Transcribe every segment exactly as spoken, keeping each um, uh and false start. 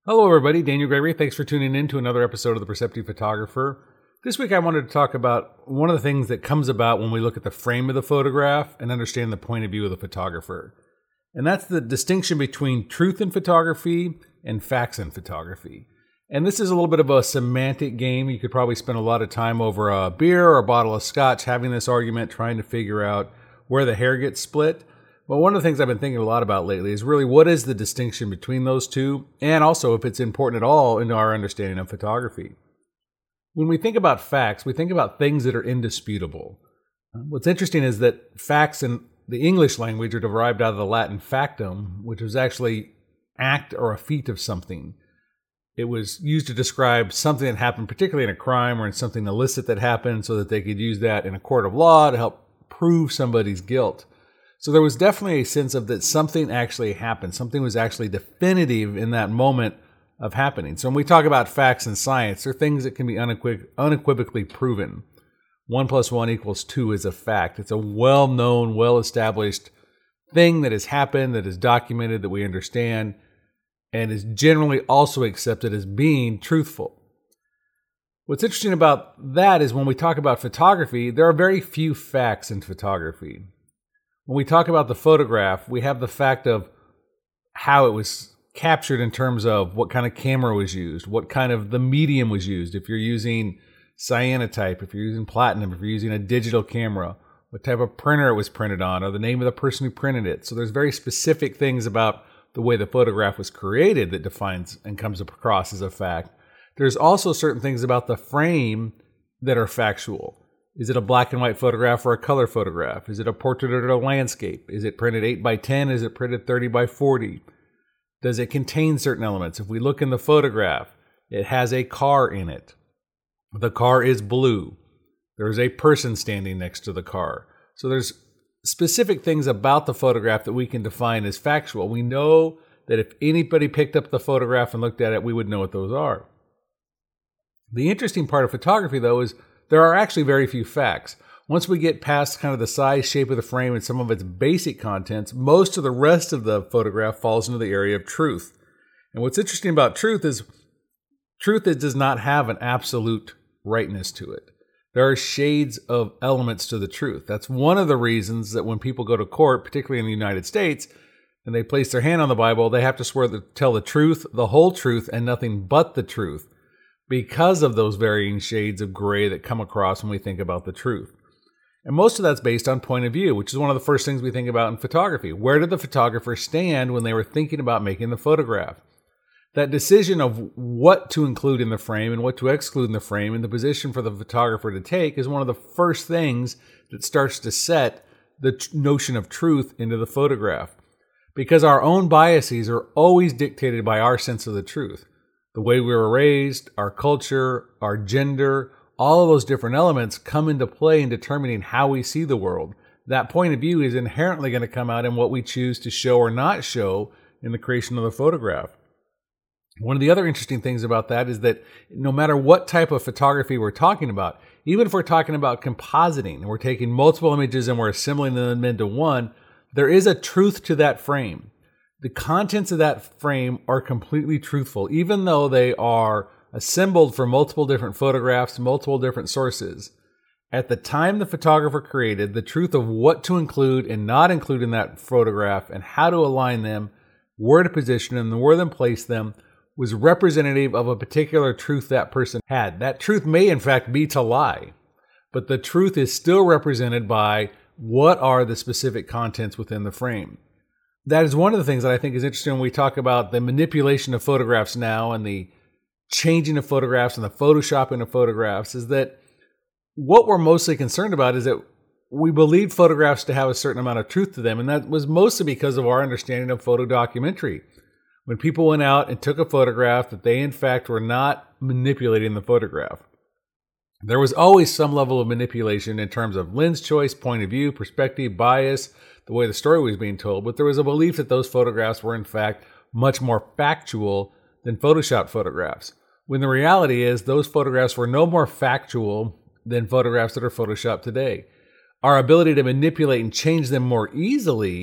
Hello everybody, Daniel Gregory. Thanks for tuning in to another episode of The Perceptive Photographer. This week I wanted to talk about one of the things that comes about when we look at the frame of the photograph and understand the point of view of the photographer. And that's the distinction between truth in photography and facts in photography. And this is a little bit of a semantic game. You could probably spend a lot of time over a beer or a bottle of scotch having this argument, trying to figure out where the hair gets split. But one of the things I've been thinking a lot about lately is really what is the distinction between those two, and also if it's important at all into our understanding of photography. When we think about facts, we think about things that are indisputable. What's interesting is that facts in the English language are derived out of the Latin factum, which was actually act or a feat of something. It was used to describe something that happened, particularly in a crime or in something illicit that happened, so that they could use that in a court of law to help prove somebody's guilt. So there was definitely a sense of that something actually happened. Something was actually definitive in that moment of happening. So when we talk about facts in science, they're things that can be unequiv- unequivocally proven. One plus one equals two is a fact. It's a well-known, well-established thing that has happened, that is documented, that we understand, and is generally also accepted as being truthful. What's interesting about that is when we talk about photography, there are very few facts in photography. When we talk about the photograph, we have the fact of how it was captured in terms of what kind of camera was used, what kind of the medium was used. If you're using cyanotype, if you're using platinum, if you're using a digital camera, what type of printer it was printed on, or the name of the person who printed it. So there's very specific things about the way the photograph was created that defines and comes across as a fact. There's also certain things about the frame that are factual. Is it a black and white photograph or a color photograph? Is it a portrait or a landscape? Is it printed eight by ten? Is it printed thirty by forty? Does it contain certain elements? If we look in the photograph, it has a car in it. The car is blue. There's a person standing next to the car. So there's specific things about the photograph that we can define as factual. We know that if anybody picked up the photograph and looked at it, we would know what those are. The interesting part of photography, though, is there are actually very few facts. Once we get past kind of the size, shape of the frame, and some of its basic contents, most of the rest of the photograph falls into the area of truth. And what's interesting about truth is truth it does not have an absolute rightness to it. There are shades of elements to the truth. That's one of the reasons that when people go to court, particularly in the United States, and they place their hand on the Bible, they have to swear to tell the truth, the whole truth, and nothing but the truth, because of those varying shades of gray that come across when we think about the truth. And most of that's based on point of view, which is one of the first things we think about in photography. Where did the photographer stand when they were thinking about making the photograph? That decision of what to include in the frame and what to exclude in the frame and the position for the photographer to take is one of the first things that starts to set the t- notion of truth into the photograph. Because our own biases are always dictated by our sense of the truth. The way we were raised, our culture, our gender, all of those different elements come into play in determining how we see the world. That point of view is inherently going to come out in what we choose to show or not show in the creation of the photograph. One of the other interesting things about that is that no matter what type of photography we're talking about, even if we're talking about compositing and we're taking multiple images and we're assembling them into one, there is a truth to that frame. The contents of that frame are completely truthful, even though they are assembled from multiple different photographs, multiple different sources. At the time the photographer created, the truth of what to include and not include in that photograph and how to align them, where to position them, and where to place them was representative of a particular truth that person had. That truth may in fact be to lie, but the truth is still represented by what are the specific contents within the frame. That is one of the things that I think is interesting when we talk about the manipulation of photographs now and the changing of photographs and the photoshopping of photographs is that what we're mostly concerned about is that we believe photographs to have a certain amount of truth to them, and that was mostly because of our understanding of photo documentary. When people went out and took a photograph, that they in fact were not manipulating the photograph. There was always some level of manipulation in terms of lens choice, point of view, perspective, bias, the way the story was being told, but there was a belief that those photographs were in fact much more factual than Photoshop photographs. When the reality is those photographs were no more factual than photographs that are Photoshopped today. Our ability to manipulate and change them more easily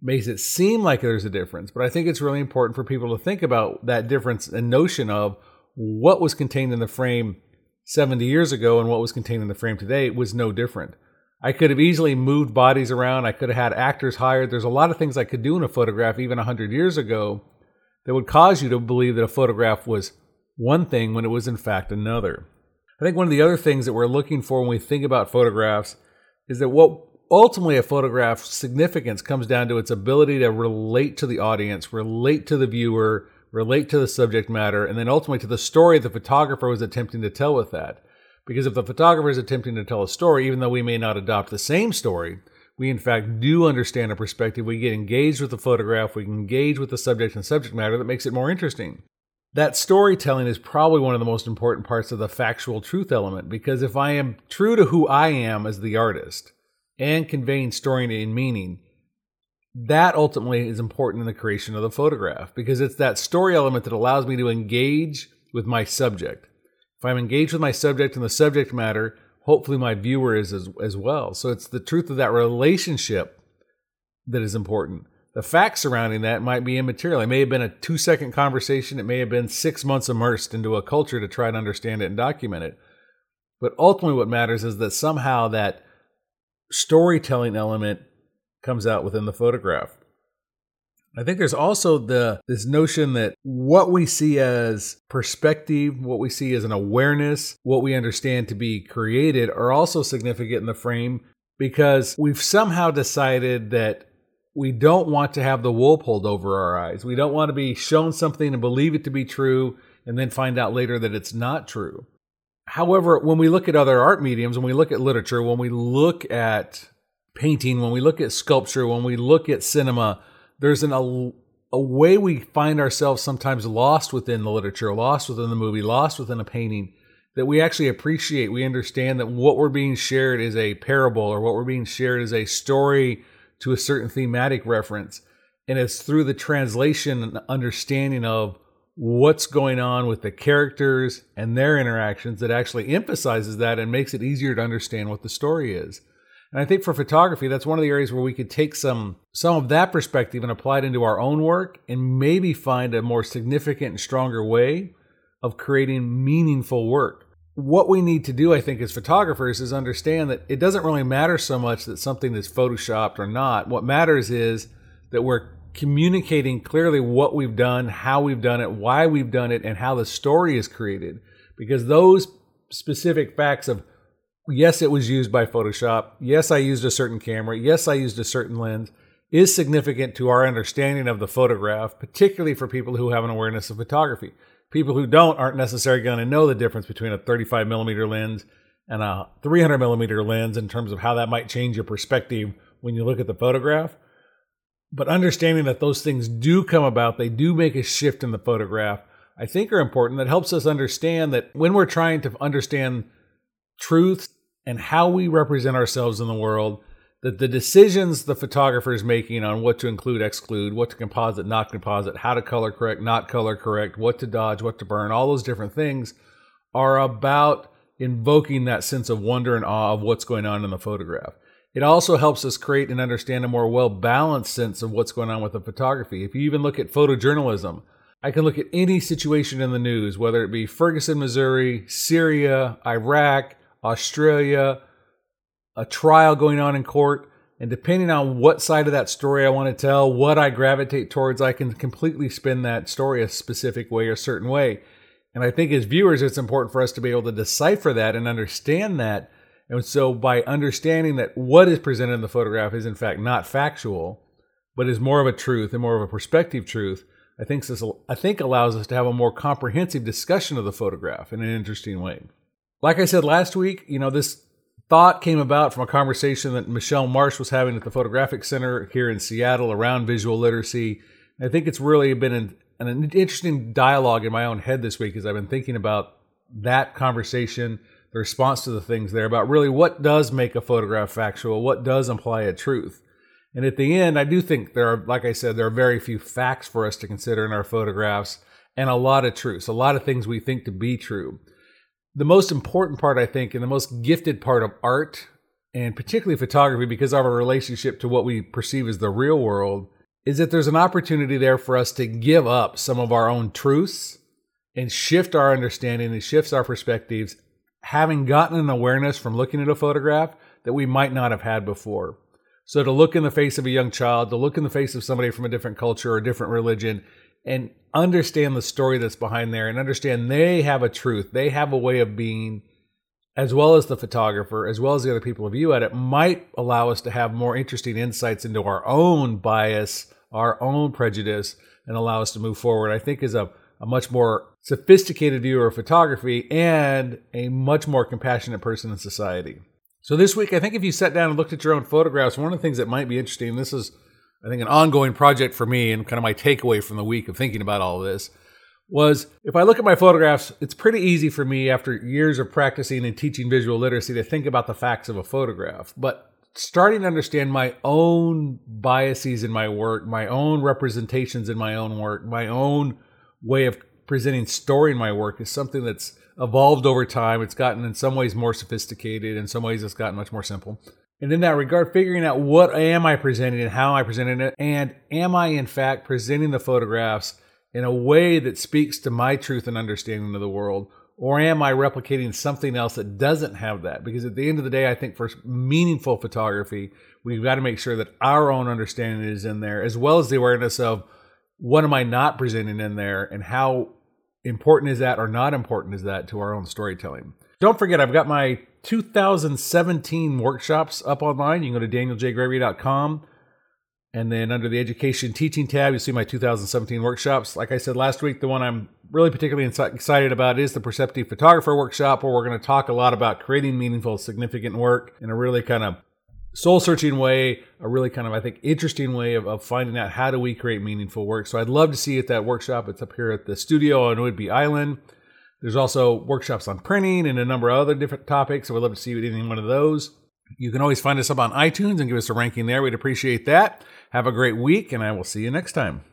makes it seem like there's a difference. But I think it's really important for people to think about that difference and notion of what was contained in the frame seventy years ago and what was contained in the frame today was no different. I could have easily moved bodies around. I could have had actors hired. There's a lot of things I could do in a photograph even one hundred years ago that would cause you to believe that a photograph was one thing when it was in fact another. I think one of the other things that we're looking for when we think about photographs is that what ultimately a photograph's significance comes down to its ability to relate to the audience, relate to the viewer, relate to the subject matter, and then ultimately to the story the photographer was attempting to tell with that. Because if the photographer is attempting to tell a story, even though we may not adopt the same story, we in fact do understand a perspective. We get engaged with the photograph, we can engage with the subject and subject matter that makes it more interesting. That storytelling is probably one of the most important parts of the factual truth element, because if I am true to who I am as the artist and conveying story and meaning, that ultimately is important in the creation of the photograph, because it's that story element that allows me to engage with my subject. If I'm engaged with my subject and the subject matter, hopefully my viewer is as, as well. So it's the truth of that relationship that is important. The facts surrounding that might be immaterial. It may have been a two-second conversation. It may have been six months immersed into a culture to try to understand it and document it. But ultimately what matters is that somehow that storytelling element comes out within the photograph. I think there's also the this notion that what we see as perspective, what we see as an awareness, what we understand to be created are also significant in the frame, because we've somehow decided that we don't want to have the wool pulled over our eyes. We don't want to be shown something and believe it to be true and then find out later that it's not true. However, when we look at other art mediums, when we look at literature, when we look at painting, when we look at sculpture, when we look at cinema, there's an, a, a way we find ourselves sometimes lost within the literature, lost within the movie, lost within a painting, that we actually appreciate. We understand that what we're being shared is a parable, or what we're being shared is a story to a certain thematic reference. And it's through the translation and understanding of what's going on with the characters and their interactions that actually emphasizes that and makes it easier to understand what the story is. And I think for photography, that's one of the areas where we could take some some of that perspective and apply it into our own work and maybe find a more significant and stronger way of creating meaningful work. What we need to do, I think, as photographers is understand that it doesn't really matter so much that something is photoshopped or not. What matters is that we're communicating clearly what we've done, how we've done it, why we've done it, and how the story is created. Because those specific facts of, yes, it was used by Photoshop, yes, I used a certain camera, yes, I used a certain lens, is significant to our understanding of the photograph, particularly for people who have an awareness of photography. People who don't aren't necessarily going to know the difference between a thirty-five millimeter lens and a three hundred millimeter lens in terms of how that might change your perspective when you look at the photograph. But understanding that those things do come about, they do make a shift in the photograph, I think are important. That helps us understand that when we're trying to understand truth and how we represent ourselves in the world, that the decisions the photographer is making on what to include, exclude, what to composite, not composite, how to color correct, not color correct, what to dodge, what to burn, all those different things are about invoking that sense of wonder and awe of what's going on in the photograph. It also helps us create and understand a more well-balanced sense of what's going on with the photography. If you even look at photojournalism, I can look at any situation in the news, whether it be Ferguson, Missouri, Syria, Iraq, Australia, a trial going on in court, and depending on what side of that story I want to tell, what I gravitate towards, I can completely spin that story a specific way or a certain way. And I think as viewers, it's important for us to be able to decipher that and understand that. And so by understanding that what is presented in the photograph is in fact not factual, but is more of a truth and more of a perspective truth, I think this I think allows us to have a more comprehensive discussion of the photograph in an interesting way. Like I said last week, you know, this thought came about from a conversation that Michelle Marsh was having at the Photographic Center here in Seattle around visual literacy. I think it's really been an, an interesting dialogue in my own head this week as I've been thinking about that conversation, the response to the things there, about really what does make a photograph factual, what does imply a truth. And at the end, I do think there are, like I said, there are very few facts for us to consider in our photographs and a lot of truths, a lot of things we think to be true. The most important part, I think, and the most gifted part of art and particularly photography because of our relationship to what we perceive as the real world, is that there's an opportunity there for us to give up some of our own truths and shift our understanding and shifts our perspectives, having gotten an awareness from looking at a photograph that we might not have had before. So to look in the face of a young child, to look in the face of somebody from a different culture or a different religion, and understand the story that's behind there and understand they have a truth, they have a way of being, as well as the photographer, as well as the other people who view at it, might allow us to have more interesting insights into our own bias, our own prejudice, and allow us to move forward, I think is a, a much more sophisticated viewer of photography and a much more compassionate person in society. So this week, I think if you sat down and looked at your own photographs, one of the things that might be interesting, this is, I think, an ongoing project for me and kind of my takeaway from the week of thinking about all of this, was if I look at my photographs, it's pretty easy for me after years of practicing and teaching visual literacy to think about the facts of a photograph. But starting to understand my own biases in my work, my own representations in my own work, my own way of presenting story in my work is something that's evolved over time. It's gotten in some ways more sophisticated. In some ways, it's gotten much more simple. And in that regard, figuring out what am I presenting and how am I presenting it, and am I in fact presenting the photographs in a way that speaks to my truth and understanding of the world, or am I replicating something else that doesn't have that? Because at the end of the day, I think for meaningful photography, we've got to make sure that our own understanding is in there, as well as the awareness of what am I not presenting in there and how important is that or not important is that to our own storytelling. Don't forget, I've got my two thousand seventeen workshops up online. You can go to daniel j gregory dot com, and then under the Education Teaching tab, you'll see my two thousand seventeen workshops. Like I said last week, the one I'm really particularly excited about is the Perceptive Photographer Workshop, where we're going to talk a lot about creating meaningful, significant work in a really kind of soul-searching way, a really kind of, I think, interesting way of, of finding out how do we create meaningful work. So I'd love to see you at that workshop. It's up here at the studio on Whidbey Island. There's also workshops on printing and a number of other different topics. So we'd love to see you at any one of those. You can always find us up on iTunes and give us a ranking there. We'd appreciate that. Have a great week, and I will see you next time.